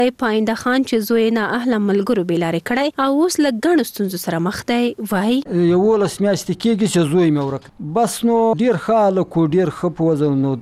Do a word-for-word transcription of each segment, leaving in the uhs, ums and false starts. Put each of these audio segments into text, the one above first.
پاینده خان چې زوی نه اهله ملګرو بېلارې کړی او اوس له ګڼو ستونزو سره مخ دی وایي یولس میاشتې کېږي چې زوی مې ورک بس نو ډېر ښه هلک و ډېر ښه په وضع نو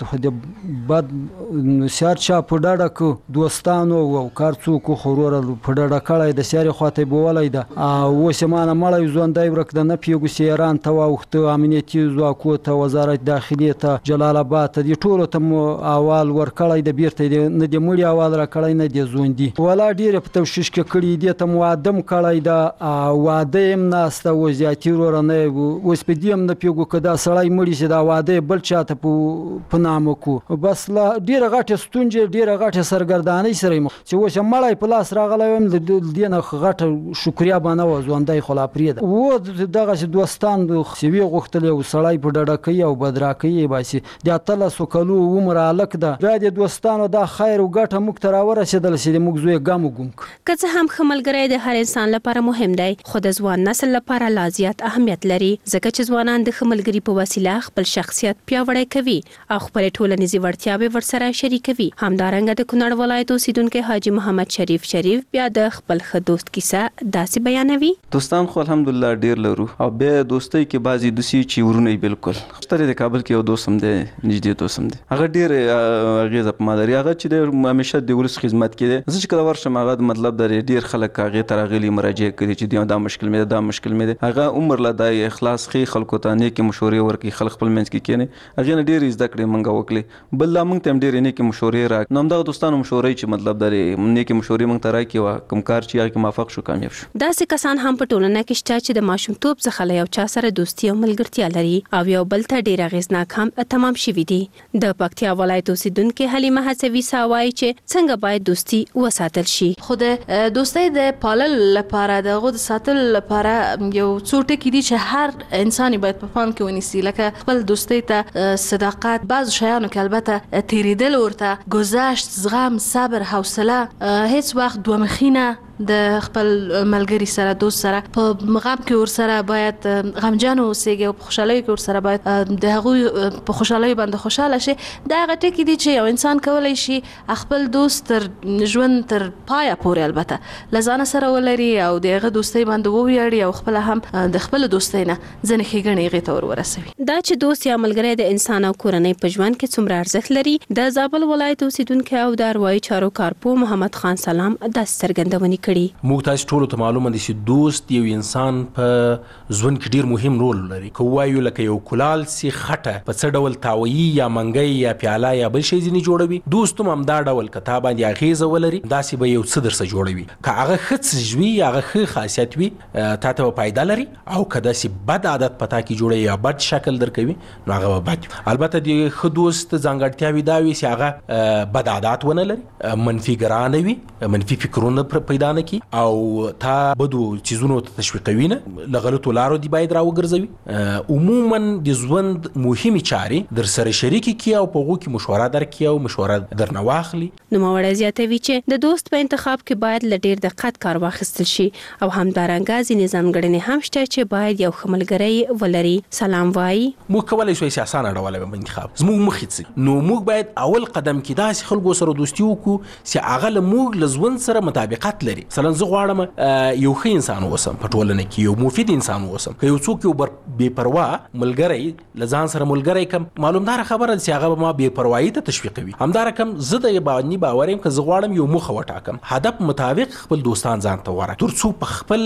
د بد سیار چا په ډډه که دوستانو او کار څوک خو وروره په ډډه کړی د سیارې خواته یې بولی ده او اوس یې مانه مړی ژوندی ورک ده نه پوهېږو چې ایران ته واوښته امنیتي ځواکو ته وزارت داخلي ته جلال آباد ته دې ټولو ته مو احوال ورکړی د بیرته نه د مړي احوال راکړی نه د ژوندي ولا ډېرې په توشیش کې کړي دې ته مو واده م کړی ده واده یې م ناسته و زیاتي وروره نه یې اوس په دې هم نه پوهېږو که دا سړی مړي چې دا واده یې بل چا ته په نامه کړو بس له ډېره غټې ستونزې ډېره غټې سرګردانۍ سره یې چې اوس یې مړی په لاس راغلی ویم د دې نه غټه شکریا به نه وه ژوندی خو لا پرېږده و دغسې دوستان سوي غوښتل یو سړی په ډډه کوي او بدراکوي یې باسي د اتلسو کلو عمر هلک ده بیا د دوستانو دا خیر او ګټه موږ ته راورسېدل چې د موږ زوی ګام وګم کړو که څه هم ښه ملګری د هر انسان لپاره مهم دی خو د ځوان نسل لپاره لا زیات اهمیت لري ځکه چې ځوانان د ښه ملګري په وسیله خپل شخصیت پیاوړی کوي او خپلې ټولنیزې وړتیاوې ورسره شریکوي همدارنګه د کونړ ولایت اوسیدونکی حاجي محمد شریف شریف بیا د خپل ښه دوست کیسه داسې بیانوي دوستان خو الحمدلله ډېر لرو او بیا دوستۍ کې بعضې دوسي چې ورونه یې بالکل ستر د کابل کې یو دوست هم دی نږدې دوست هم دی هغه ډېر اغېزه په ما لري هغه چې دی همیشه د ولس خدمت کې دی زه چې کله ورشم هغه د مطلب د ډېر خلک هغې ته راغلي مراجعه کړي چې دا مشکل مې ده دا مشکل مې دی هغه عمر له دا اخلاص ښې خلکو ته نیکې مشورې ورکړي خلک خپل منځ کې کښېني هغې نه ډېرې زده کړې موږ وکړې بل لا موږ ته هم ډېرې نیکې مشورې راکړي نو همدغه دوستانو مشورې چې مطلب د نیکې مشورې موږ ته راکړي وه کوم کار چې هغې کې موافق شو کامیاب شو داسې کسان هم په ټولنه کې شته چې د ماشومتوب څخه له یو چا سره دوستي او ملګرتیا لري او یو بل ته ډېر اغېزناک هم تمام شوي دي د پکتیا ولایت اوسیدونکې حلیمه هڅوي سا وایي چې څنګه باید دوستي وساتل شي خو د دوستۍ د پاللو لپاره د هغو د ساتلو لپاره یو څو ټکي دي چې هر انسان باید په پام کې ونیسي لکه خپل دوستۍ ته صداقت بعضو شیانو کې البته تېرېدل ورته گذشت زغم صبر حوصله هیڅ وخت دوه مخي نه د خپل ملګري سره دوست سره په غم کې ورسره باید غمجن اوسېږي او په خوشحالۍ کې ورسره باید د هغوی په خوشحالۍ باندې خوشحاله شي دا هغه ټکي دي چې یو انسان کولی شي خپل دوست تر ژوند تر پایه پورې البته له ځانه سره ولري او د هغه دوستۍ باندې وویاړي او خپله هم د خپلو دوستۍ نه ځینې ښېګڼې هغې ته ور ورسوي دا چې دوست یا ملګری د انسان او کورنۍ په ژوند کې څومره ارزښت لري د زابل ولایت اوسیدونکی او د اروايي چارو کارپو محمد خان سلام داسې څرګندونې موږ تاسو ټولو ته معلومه ده چې دوست یو انسان په ژوند کې ډیر مهم رول لري که وایو لکه یو کلال سي خټه په څه ډول تاویي یا منګی یا پیاله یا بل شی ځینې جوړوي دوست هم همدا ډول که تا باندې اغېزه ولري داسې به یو څه درسه جوړوي که هغه ښه څه وي هغه ښه خاصیت وي تا ته به فایده لري او که داسې بد عادت په تا کې جوړوي یا بد شکل درکوي نو هغه به بد وي البته د ښه دوست ځانګړتیاوې دا وي چې هغه بد عادات ونه لري منفي ګرانه وي منفي فکرونه پیدا نه کی او تا بدو چیزونو ته تشویقوي نه له غلطو لارو دی باید راوګرځوي عموما د ژوند مهمې چارې در سره شریکې کړي او په هغو کې مشوره درکړي او مشوره درنه واخلي نوموړی زیاتوي چې د دوست په انتخاب کې باید له ډېر دقت کار واخیستل شي او همدارنګه ځینې ځانګړنې هم شته چې باید یو ښه ملګری ولري سلام وایي موږ کولی شو چې اسانه ډول انتخاب زموږ مخې څه نو موږ باید اول قدم کې داسې خلکو سره دوستي وکړو چې هغه له موږ له ژوند سره مطابقت لري مثلا زه غواړم یو ښه انسان اوسم په ټولنه کې یو مفید انسان اوسم که یو څوک یو بې پروا ملګری له ځان سره ملګری کم معلومداره خبره ده چې هغه به ما بې پروایي ته تشویقوي همدارکم زه د باندې باور یم که زه غواړم یو موخه وټاکم هدف مطابق خپل دوستان ځان ته ورکړم تر څو په خپل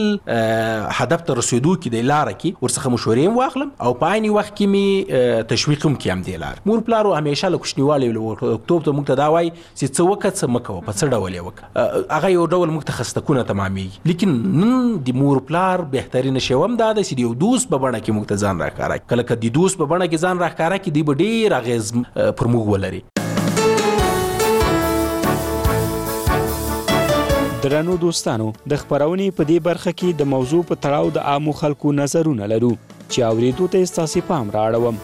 هدف ته رسېدو کې د لاره کې ورڅخه مشورې هم واخلم او په عین وخت کې مې تشویق هم کړم دې لارې مور پلارو همیشه له کوچنیوالي وړکتوب ته موږ ته دا وایي چې څه وکړه څه مه کوه په څه ډول یې وکړه هغه یو ډول موږ ته خستکونه تمامېږي لیکن نن د مور پلار بهترینه شی هم دا ده چې د یو دوست په بڼه کې موږ ته ځان راښکاره کړي کله که د دوست په بڼه کې ځان راښکاره کړي دوی به ډېر اغېز پر موږ ولري درنو دوستانو د خپرونې په دې برخه کې د موضوع په تړاو د عامو خلکو نظرونه لرو چې اورېدو ته ستاسې پام رااړوم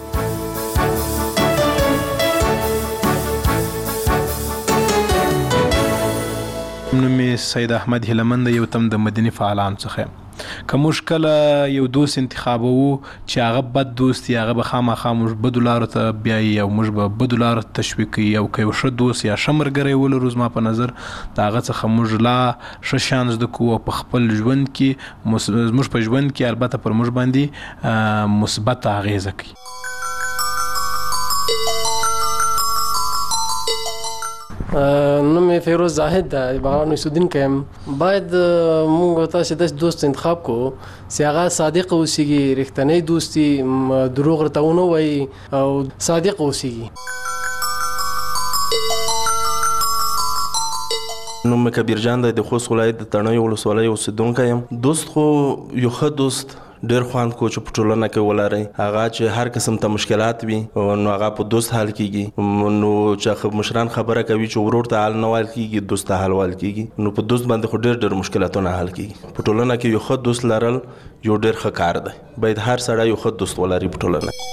نوم مې سید احمد هیلمند یو تم د مدني فعالانو څخه که موږ کله یو دوست انتخابوو چې هغه بد دوست یا هغه به خامخا موږ بدو لارو ته بیایي او موږ به بدو لارو ته تشویق کوي او که یو ښه دوست یا ښه ملګری ولرو زما په نظر د هغه څخه موږ لا ښه شیان زده کوو او په خپل ژوند کې زموږ په ژوند کې البته پر موږ باندې مثبت اغیزه کوي. نوم یې فیروز زاهد ده، بغلان اوسېدونکی یم. باید موږ تاسې داسې دوست انتخاب کړو چې هغه صادق اوسېږي، رښتینی دوست وي، دروغ ورته ونه وایي او صادق اوسېږي. نوم مې کبیر جان دی، د خوست ولایت د تڼیو ولسوالۍ اوسېدونکی یم. دوست خو یو ښه دوست ډېر خوند کو چې په ټولنه کې ولرئ، هغه چې هر قسم ته مشکلات وي نو هغه په دوست حل کیږي. نو چې مشران خبره کوي چې ورور ته حل نه ویل کیږي، دوست ته حل ویل کیږي. نو په دوست باندې خو ډېر ډېر مشکلاتونه حل کیږي. په ټولنه کې یو ښه دوست لرل یو ډېر ښه کار دی. باید هر سړی یو ښه دوست ولري په ټولنه کې.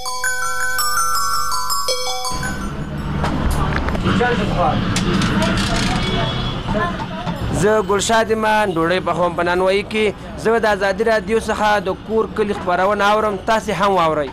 زه ګلشاد ایمان ډوډۍ پخوم په نانوایي کې. زه د ازادي راډیو څخه د کور کلي خپرونه اورم، تاسې هم واورئ.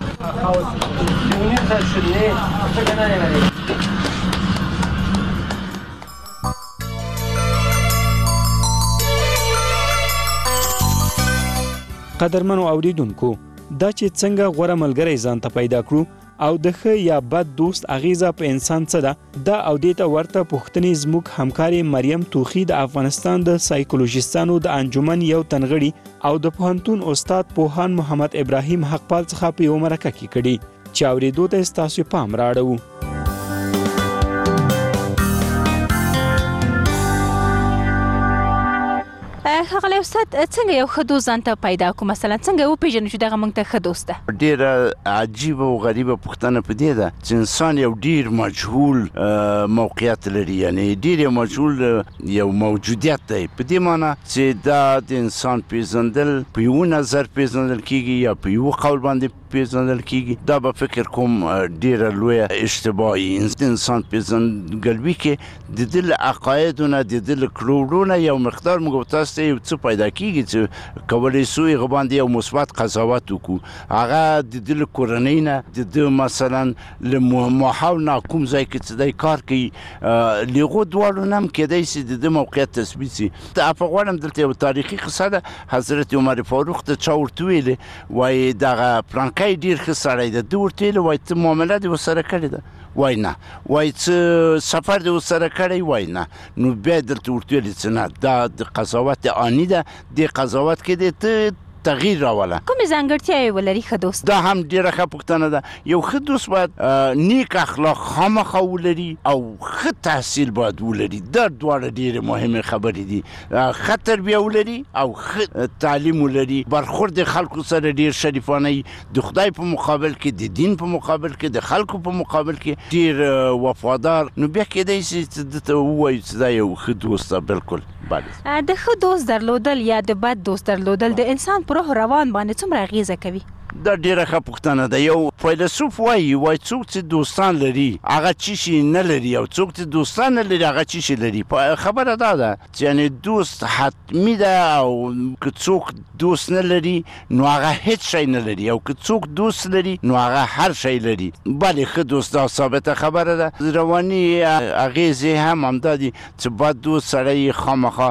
قدرمنو اوریدونکو، دا چې څنګه غوره ملګری ځان ته پیدا کړو او د ښه یا بد دوست اغیزه په انسان څه ده، دا او دې ته ورته پوښتنې زموږ همکارې مریم توخي د افغانستان د سایکولوژیستانو د انجمن یو تنغړي او د پوهنتون استاد پوهان محمد ابراهیم حقپال څخه په یو مرکه کې کړي چې اورېدو ته ستاسو پام راړو. ښاغلی استاد، څنګه یو ښه دوست ځان ته پیدا کړو؟ مثلا څنګه وپېژنو چې دغه موږ ته ښه دوست ده؟ ډېره عجیبه او غریبه پوښتنه په دې ده چې انسان یو ډېر مجهول موقعیت لري، یعنې ډېر یو مجهول یو موجودیت دی. په دې معنی چې دا د انسان پیژندل په یوه نظر پیژندل کیږي یا په یوه قول باندې پیژندل کیږي. دا به فکر کوم ډېره لویه اشتباهي. د انسان پیژندګلوي کې د ده له عقایدو نه، د ده له کړوړو نه یو مقدار موږ تاسو ته یو څه پیدا کیږي چې کولی سو هغه باندې یو مثبت قضاوت وکړو. هغه د ده له کورنۍ نه، د ده مثلا له ماحول نه، کوم ځای کې چې دی کار کوي، له هغو دواړو نه هم کیدای شي د ده موقعیت تثبیت شي. افغان غواړم دلته یو تاریخي قصه ده. حضرت عمر فاروق ته چا ورته ویلې، وایي دغه پلانکی ډېر ښه سړی ده. ده ورته ویلې، وایي ته معامله دې ورسره کړې ده؟ وای نه. وای څه سفر دې ورسره کړی؟ وای نه. نو بیا دلته ورته ویلې چې نه، دا د قضاوت آني ده، دې قضاوت کې دې ته تغییر راوله. کومې ځانګړتیاوې ولري ښه دوست؟ دا هم ډېره ښه پوښتنه ده. یو ښه دوست باید نیک اخلاق خامخا ولري او ښه تحصیل باید ولري. دا دواړه ډېرې مهمې خبرې دي. ښه تربیه ولري او ښه تعلیم ولري. برخورد د خلکو سره ډېر شریفانه وي. د خدای په مقابل کې، د دین په مقابل کې، د خلکو په مقابل کې ډېر وفادار. نو بیا کیدای شي چې دته ووایو چې دا یو ښه دوست ده. بالکل. د ښه دوست درلودل یا د بد دوست درلودل د انسان په روح روان باندې څومره اغیزه کوي؟ دا ډیره ښه پوښتنه ده. یو فیلسوف وایي وایي څوک چې دوستان لري هغه څه شي نه لري، او څوک چې دوستان نه لري هغه څه شي لري. خبره دا ده چې یعنې دوست حتمي ده، او که څوک دوست نه لري نو هغه هیڅ شی نه لري، او که څوک دوست لري نو هغه هر شی لري. بلې ښه دوست دا ثابته خبره ده. رواني اغیزې هم همدا دي چې بد دوست سړی خامخا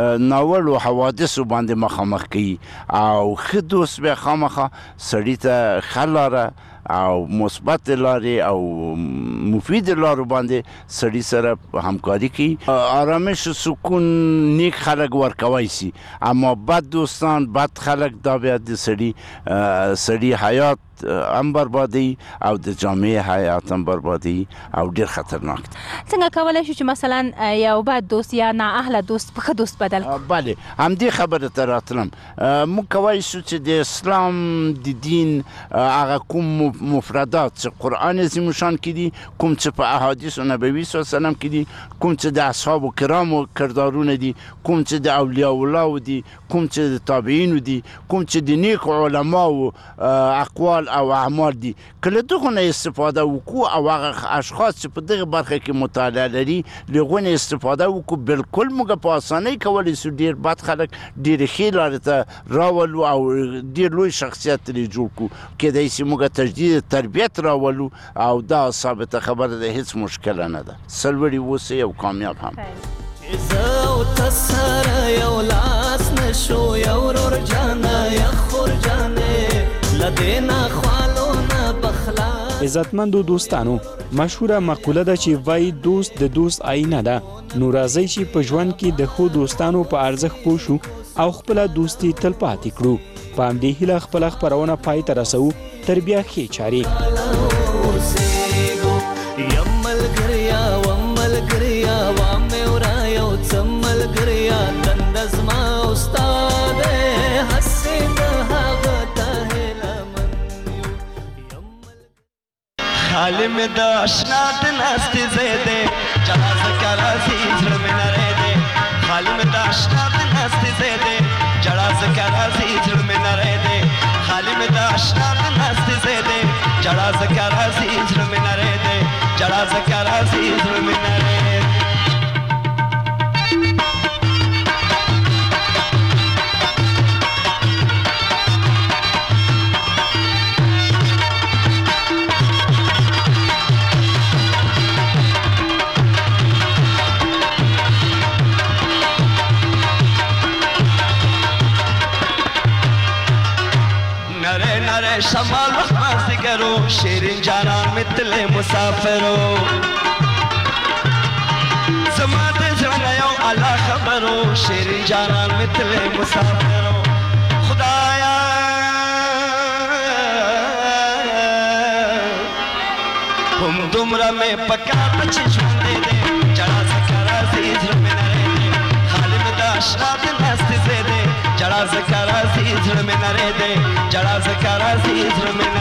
ناولو حوادثو باندې مخامخ کوي، او ښه دوست بیا خامخا سړي ته ښه لاره او مثبت لارې او مفید لارو باندې سړي سره همکاري کوي. آرامش و سکون نیک خلک ورکوی شي، اما بد دوستان، بد خلک دا بیا د سړي سړي حیات هم بربادي او د جامعه حیات هم بربادي او ډیر خطرناک دی. څنګه کولای شو چې مثلا یو بد دوست یا نااهله دوست په ښه دوست بدل کړو؟ بله، همدې خبره ته راتلم. موږ کولی شو چې د اسلام د دین هغه کوم مفردات چې قرآن عظیم شان کې دي، کوم چې په احادیث نبوي صلی الله علیه وسلم کې دي، کوم چې د اصحاب کرامو کردارونه دي، کوم چې د اولیاء الله دي، کوم چې د تابعین دي، کوم چې د نیک علماو اقوال او اعمال دي. کله دغه نه استفاده وکړو او هغه اشخاص چې په دغه برخه کې مطالعه لري لغو نه استفاده وکړو، بالکل موږ په اسانۍ کولی شو ډېر بد خلک ډېرې ښې لارې ته راولو او ډېر لوی شخصیت ترې جوړ کړو. کیدای شي موږ تجدید تربیت راولو او دا ثابته خبره ده، هیڅ مشکله نه ده. سرلوړي اوسئ او کامیاب هم. زه او ته سره یو لاس نشو یو ورور جانه یا خور جانې له دې نه خوالو نه بخلا. عزتمندو دوستانو، مشهوره مقوله ده چې وایي دوست د دوست آینه ده. نو راځئ چې په ژوند کې د ښو دوستانو په ارزښت پوه شو او خپله دوستي تل پاتې کړو. په همدې هیله خپله خپرونه پای ته رسوو. تر بیا ښې چارې. یم ملګریا وم ملګریا وام مې ورا یو څه ملګریا دنده زما استاد هسې د هغه ته هیله خالی مې د اشنا د ناستې ځای دی جلا ځکه راځي زړه مې نری دی. خالی مې د اشنا د ناستې ځای دی جلا ځکه راځي زړه مې نری دی. خالی مې د اشنا د ناستې ځای دی جلا ځکه راځي زړه مې نری دی. جلا ځکه راځي زړه مې نری دی. شمال وقت مازدیگرو شیرین جانان مثل مسافرو زما د زړه یو الله خبرو شیرین جانان مثل مسافرو. خدایا هم دومره مې پکار ته چې ژوندی دی جړا ځکه راځي زړه مې نری دی. خالي مې د اشنا د ناستې ځای دی جړا ځکه راځي زړه مې نری دی. جړا ځکه راځي زړه مې